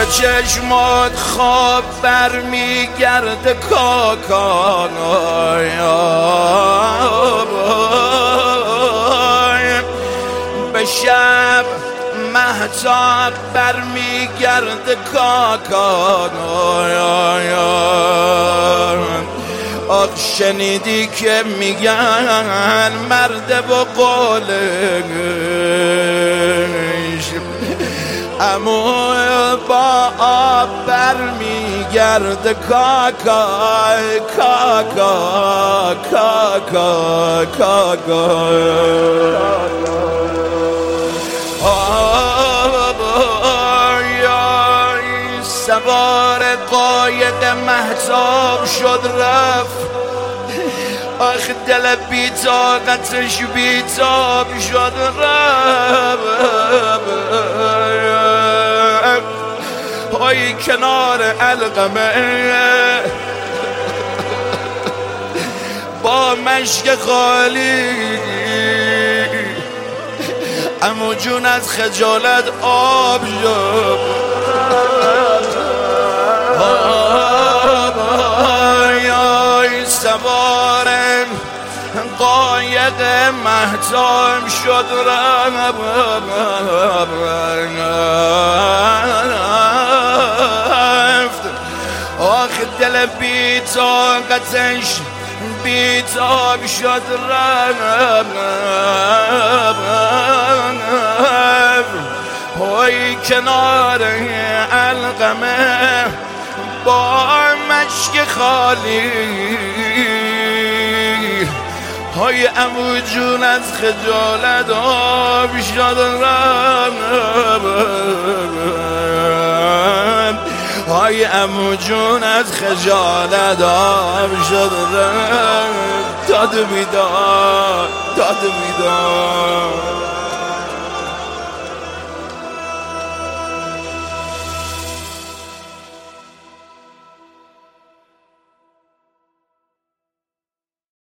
چشمات خواب برمیگرده کاکا به شب مهتاب برمیگرده کاکا آخ شنیدی که میگن مرد با قولش امو با آب برمیگرده کاکا کاکا کاکا کاکا سوار قایق مهتاب شد رفت آخ دل بی طاقتش بی تاب شد رفت پای کنار علقمه با مشک خالی عمو جون از خجالت آب شد سوار قایق مهتاب شد رفت آخ دل بی طاقتش بی تاب شد رفت پای کنار علقمه با مشک خالی های عمو جون از خجالت آب شد های عمو جون از خجالت آب شد داد بیدار داد بیدار